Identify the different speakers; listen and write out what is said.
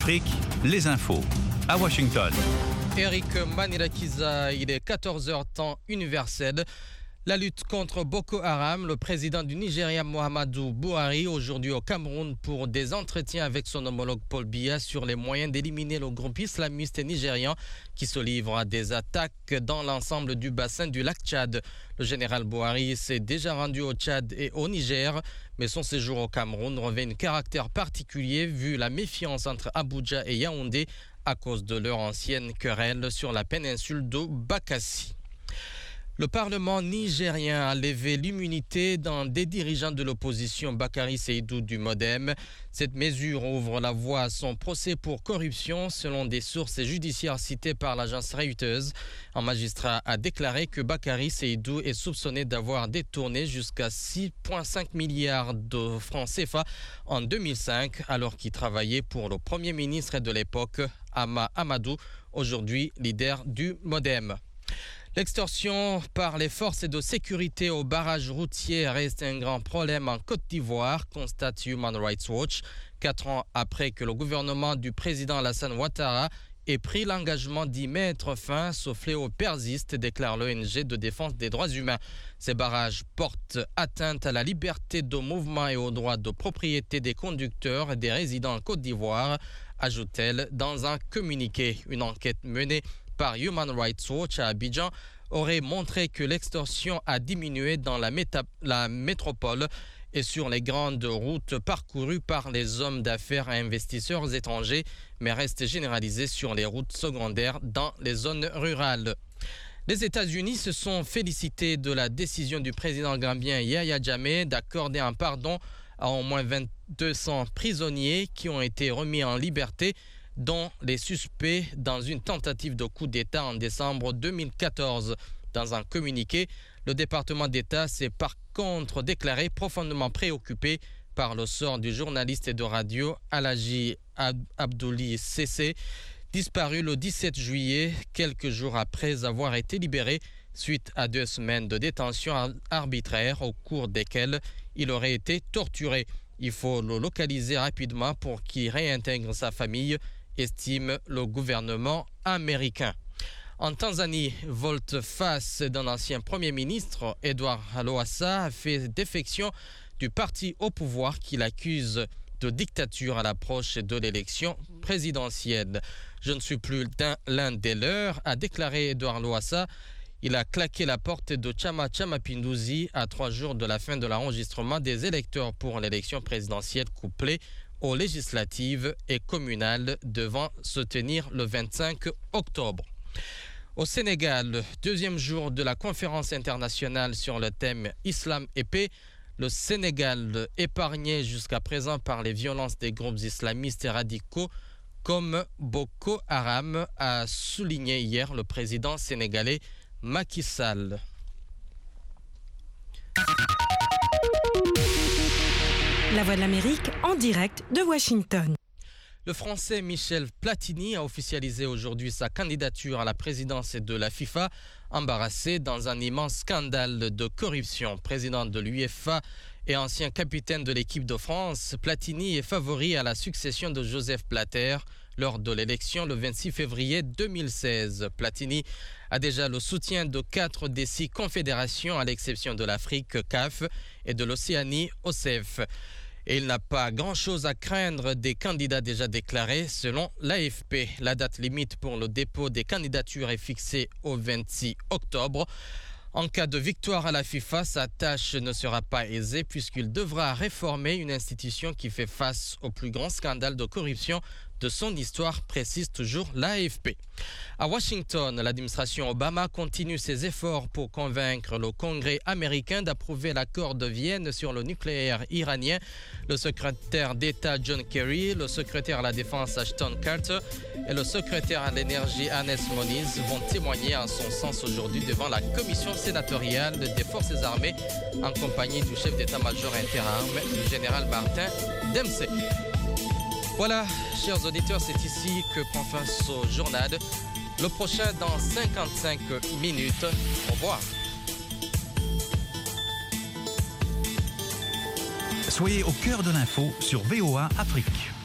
Speaker 1: Afrique, les infos à Washington.
Speaker 2: Eric Manilakiza, il est 14h temps universel. La lutte contre Boko Haram, le président du Nigeria Muhammadu Buhari aujourd'hui au Cameroun pour des entretiens avec son homologue Paul Biya sur les moyens d'éliminer le groupe islamiste nigérian qui se livre à des attaques dans l'ensemble du bassin du lac Tchad. Le général Buhari s'est déjà rendu au Tchad et au Niger, mais son séjour au Cameroun revêt un caractère particulier vu la méfiance entre Abuja et Yaoundé à cause de leur ancienne querelle sur la péninsule de Bakassi. Le Parlement nigérien a levé l'immunité d'un des dirigeants de l'opposition, Bakari Seydou du Modem. Cette mesure ouvre la voie à son procès pour corruption, selon des sources judiciaires citées par l'agence Reuters. Un magistrat a déclaré que Bakari Seydou est soupçonné d'avoir détourné jusqu'à 6,5 milliards de francs CFA en 2005, alors qu'il travaillait pour le premier ministre de l'époque, Hama Amadou, aujourd'hui leader du Modem. L'extorsion par les forces de sécurité au barrage routier reste un grand problème en Côte d'Ivoire, constate Human Rights Watch, 4 ans après que le gouvernement du président Alassane Ouattara ait pris l'engagement d'y mettre fin. Ce fléau persiste, déclare l'ONG de défense des droits humains. Ces barrages portent atteinte à la liberté de mouvement et au droit de propriété des conducteurs et des résidents en Côte d'Ivoire, ajoute-t-elle dans un communiqué. Une enquête menée par Human Rights Watch à Abidjan aurait montré que l'extorsion a diminué dans la métropole et sur les grandes routes parcourues par les hommes d'affaires et investisseurs étrangers, mais reste généralisée sur les routes secondaires dans les zones rurales. Les États-Unis se sont félicités de la décision du président gambien Yahya Jammeh d'accorder un pardon à au moins 200 prisonniers qui ont été remis en liberté, dont les suspects dans une tentative de coup d'État en décembre 2014. Dans un communiqué, le département d'État s'est par contre déclaré profondément préoccupé par le sort du journaliste de radio Alhaji Abdoulaye Cissé, disparu le 17 juillet, quelques jours après avoir été libéré suite à 2 semaines de détention arbitraire au cours desquelles il aurait été torturé. Il faut le localiser rapidement pour qu'il réintègre sa famille, estime le gouvernement américain. En Tanzanie, volte-face d'un ancien Premier ministre, Edward Lowassa, a fait défection du parti au pouvoir qu'il accuse de dictature à l'approche de l'élection présidentielle. Je ne suis plus l'un des leurs, a déclaré Edward Lowassa. Il a claqué la porte de Chama Mapinduzi à 3 jours de la fin de l'enregistrement des électeurs pour l'élection présidentielle couplée aux législatives et communales devant se tenir le 25 octobre. Au Sénégal, 2e jour de la conférence internationale sur le thème Islam et paix, le Sénégal, épargné jusqu'à présent par les violences des groupes islamistes et radicaux comme Boko Haram, a souligné hier le président sénégalais Macky Sall.
Speaker 3: La Voix de l'Amérique en direct de Washington.
Speaker 2: Le Français Michel Platini a officialisé aujourd'hui sa candidature à la présidence de la FIFA, embarrassé dans un immense scandale de corruption. Président de l'UEFA et ancien capitaine de l'équipe de France, Platini est favori à la succession de Joseph Blatter lors de l'élection le 26 février 2016. Platini a déjà le soutien de 4 des 6 confédérations à l'exception de l'Afrique, CAF, et de l'Océanie, OCEF. Et il n'a pas grand-chose à craindre des candidats déjà déclarés selon l'AFP. La date limite pour le dépôt des candidatures est fixée au 26 octobre. En cas de victoire à la FIFA, sa tâche ne sera pas aisée puisqu'il devra réformer une institution qui fait face au plus grand scandale de corruption de son histoire, précise toujours l'AFP. À Washington, l'administration Obama continue ses efforts pour convaincre le Congrès américain d'approuver l'accord de Vienne sur le nucléaire iranien. Le secrétaire d'État John Kerry, le secrétaire à la Défense Ashton Carter et le secrétaire à l'Énergie Ernest Moniz vont témoigner en son sens aujourd'hui devant la commission sénatoriale des forces armées en compagnie du chef d'état-major interarmes, du général Martin Dempsey. Voilà, chers auditeurs, c'est ici que prend fin ce journal. Le prochain dans 55 minutes. Au revoir.
Speaker 1: Soyez au cœur de l'info sur VOA Afrique.